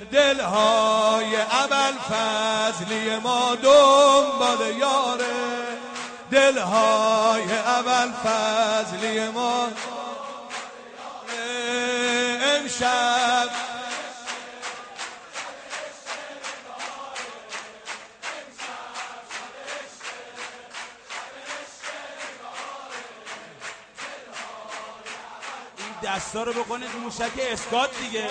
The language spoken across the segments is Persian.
دلهای ابوالفضلی ما دنبال یاره، دلهای ابوالفضلی ما امشب این دستا رو بکنید موشک اسکات دیگه.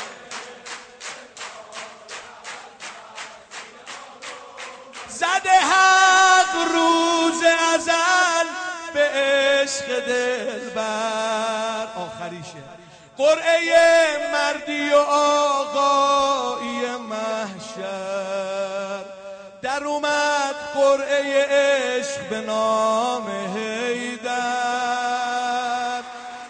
زده حق روز ازل به عشق دلبر، آخریشه قرعه مردی و آقایی محشر، در اومد قرعه عشق به نام حیدر.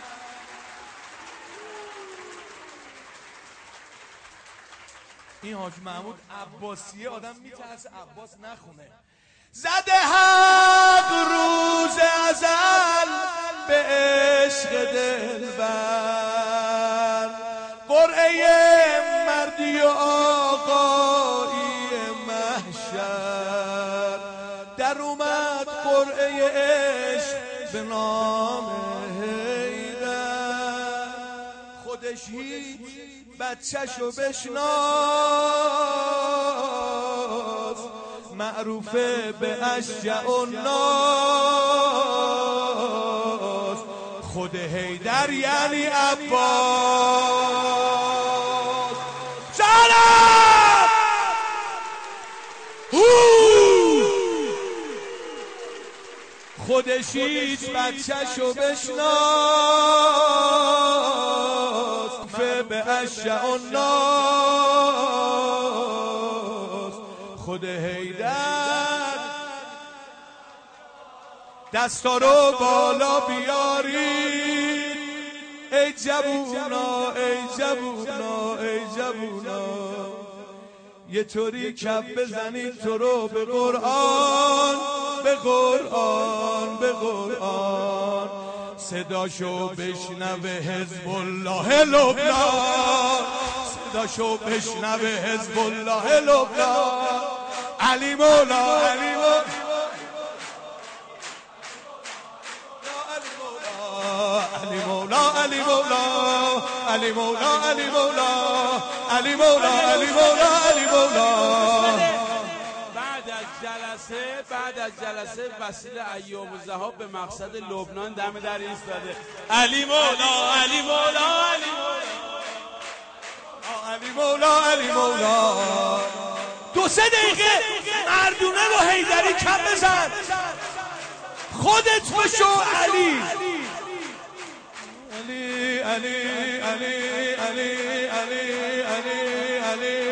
این حاج محمود عباسیه، آدم میترسه عباس نخونه. زده حق روز ازل به عشق دلبر، قرعه مردی و آقایی محشر، در اومد قرعه عشق به نام حیدر. خودش هیچ بچه‌شو بشناس، معروفه به اشجع الناس، خود حیدر یعنی عباس. جانم خودش هیچ بچه‌شو بشناس، به اشجع الناس، خود حیدر. دستا رو بالا بیارید ای جوونا، ای جوونا، ای جوونا، یه طوری کف بزنید تو رو به قرآن، به قرآن، به قرآن، صداشو بشنوه حزب الله لبنان، صداشو بشنوه حزب الله لبنان. علی مولا، علی مولا، علی مولا، علی مولا، علی مولا، علی مولا، علی مولا، علی مولا، علی مولا. بعد از جلسه وسیله ایوب الذهاب به مقصد لبنان دم در ایستاده. علی مولا، علی مولا، علی مولا، علی مولا، علی مولا. 2-3 دقیقه مردونه و حیدری کم بزن، خودت بشو علی. علی علی علی علی علی علی علی